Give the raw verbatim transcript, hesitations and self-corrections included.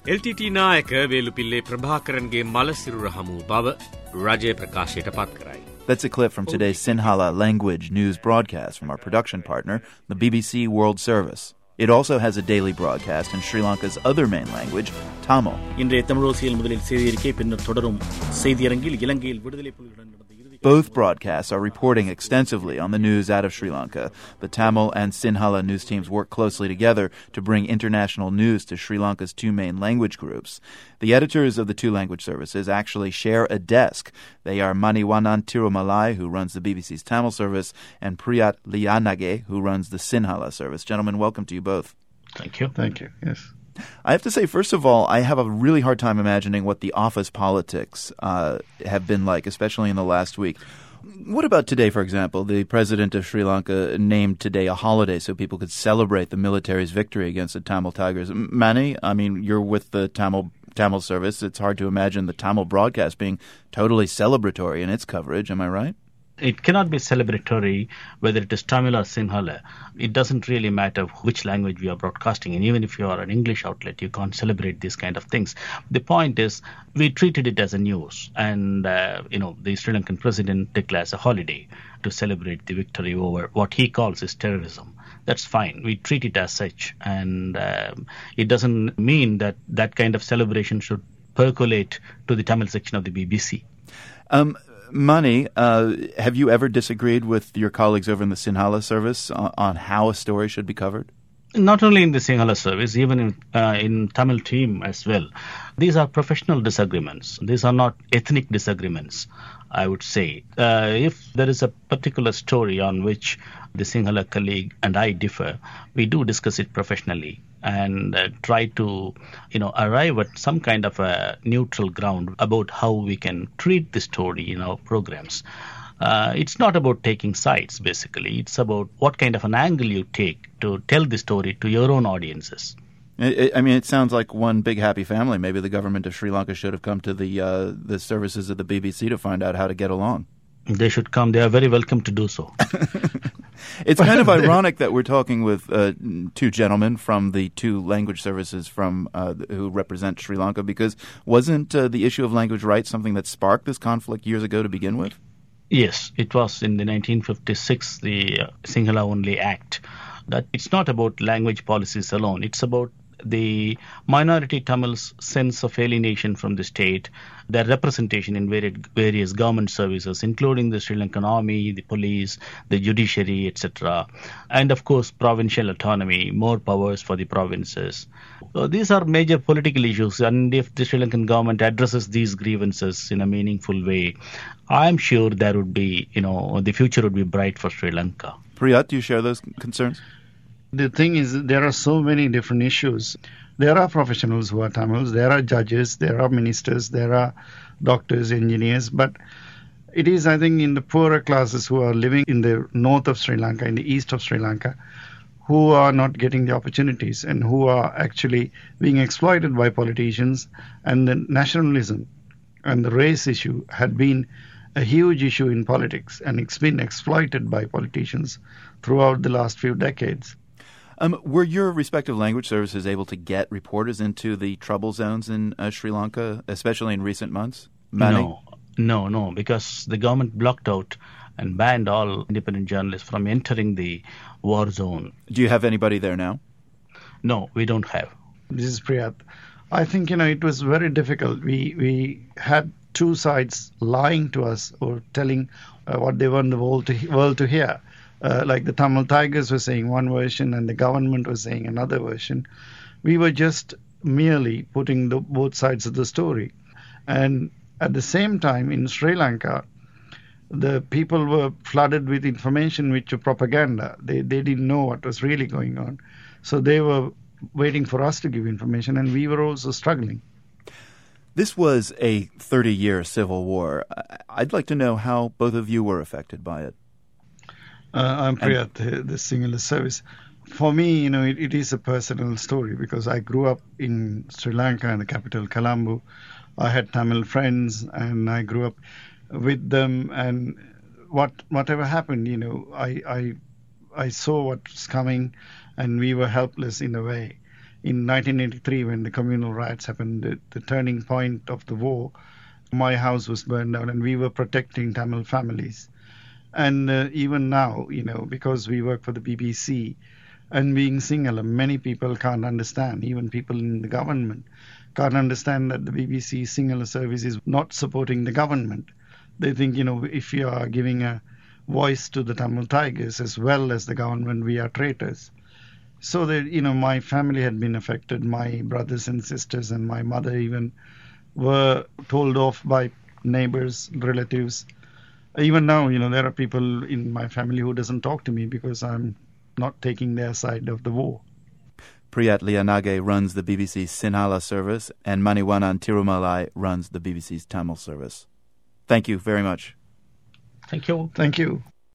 L T T නායක වේලුපිල්ලේ ප්‍රභාකරන්ගේ මලසිරුර හමු බව රජය ප්‍රකාශයට පත් කරයි. That's a clip from today's Sinhala language news broadcast from our production partner, the B B C World Service. It also has a daily broadcast in Sri Lanka's other main language, Tamil. இன்றைய தமிழோசியில் முதலில் செய்தியறிக்கை பின்னர் தொடரும் செய்தியரங்கில் இலங்கையில் விடுதலை புலிகளுடன் நடந்த Both broadcasts are reporting extensively on the news out of Sri Lanka. The Tamil and Sinhala news teams work closely together to bring international news to Sri Lanka's two main language groups. The editors of the two language services actually share a desk. They are Maniwanan Tirumalai, who runs the B B C's Tamil service, and Priyat Liyanage, who runs the Sinhala service. Gentlemen, welcome to you both. Thank you. Thank you. Yes. I have to say, first of all, I have a really hard time imagining what the office politics uh, have been like, especially in the last week. What about today, for example? The president of Sri Lanka named today a holiday so people could celebrate the military's victory against the Tamil Tigers. Mani, I mean, you're with the Tamil Tamil service. It's hard to imagine the Tamil broadcast being totally celebratory in its coverage. Am I right? It cannot be celebratory whether it is Tamil or Sinhala. It doesn't really matter which language we are broadcasting. And even if you are an English outlet, you can't celebrate these kind of things. The point is, we treated it as a news. And, uh, you know, the Sri Lankan president declares a holiday to celebrate the victory over what he calls is terrorism. That's fine. We treat it as such. And um, it doesn't mean that that kind of celebration should percolate to the Tamil section of the B B C. Um. Mani, uh, have you ever disagreed with your colleagues over in the Sinhala service on, on how a story should be covered? Not only in the Sinhala service, even in uh, in Tamil team as well. These are professional disagreements. These are not ethnic disagreements, I would say. Uh, if there is a particular story on which the Sinhala colleague and I differ, we do discuss it professionally and uh, try to, you know, arrive at some kind of a neutral ground about how we can treat the story in our programs. Uh, it's not about taking sides, basically. It's about what kind of an angle you take to tell the story to your own audiences. I, I mean, it sounds like one big happy family. Maybe the government of Sri Lanka should have come to the uh, the services of the B B C to find out how to get along. They should come. They are very welcome to do so. It's kind of ironic that we're talking with uh, two gentlemen from the two language services from uh, who represent Sri Lanka, because wasn't uh, the issue of language rights something that sparked this conflict years ago to begin with? Yes, it was in the nineteen fifty-six, the uh, Sinhala Only Act. That it's not about language policies alone. It's about the minority Tamils' sense of alienation from the state, their representation in various, various government services, including the Sri Lankan army, the police, the judiciary, et cetera. And of course, provincial autonomy, more powers for the provinces. So these are major political issues, and if the Sri Lankan government addresses these grievances in a meaningful way, I'm sure there would be, you know, the future would be bright for Sri Lanka. Priyat, do you share those concerns? The thing is, there are so many different issues. There are professionals who are Tamils, there are judges, there are ministers, there are doctors, engineers, but it is, I think, in the poorer classes who are living in the north of Sri Lanka, in the east of Sri Lanka, who are not getting the opportunities and who are actually being exploited by politicians. And the nationalism and the race issue had been a huge issue in politics, and it's been exploited by politicians throughout the last few decades. Um, were your respective language services able to get reporters into the trouble zones in uh, Sri Lanka, especially in recent months? Mani? No, no, no, because the government blocked out and banned all independent journalists from entering the war zone. Do you have anybody there now? No, we don't have. This is Priyat. I think, you know, it was very difficult. We we had two sides lying to us or telling uh, what they want the world to, world to hear. Uh, like the Tamil Tigers were saying one version and the government was saying another version. We were just merely putting the, both sides of the story. And at the same time, in Sri Lanka, the people were flooded with information which were propaganda. They, they didn't know what was really going on. So they were waiting for us to give information, and we were also struggling. This was a thirty-year civil war. I'd like to know how both of you were affected by it. Uh, I'm Priyat, the, the Sinhala service. For me, you know, it, it is a personal story because I grew up in Sri Lanka, in the capital, Colombo. I had Tamil friends, and I grew up with them. And what whatever happened, you know, I I I saw what was coming, and we were helpless in a way. in nineteen eighty-three, when the communal riots happened, the, the turning point of the war, my house was burned down, and we were protecting Tamil families. And uh, even now, you know, because we work for the B B C, and being Sinhala, many people can't understand, even people in the government can't understand that the B B C Sinhala service is not supporting the government. They think, you know, if you are giving a voice to the Tamil Tigers as well as the government, we are traitors. So that, you know, my family had been affected. My brothers and sisters and my mother even were told off by neighbors, relatives. Even now, you know, there are people in my family who doesn't talk to me because I'm not taking their side of the war. Priyat Liyanage runs the B B C's Sinhala service, and Maniwanan Tirumalai runs the B B C's Tamil service. Thank you very much. Thank you. Thank you.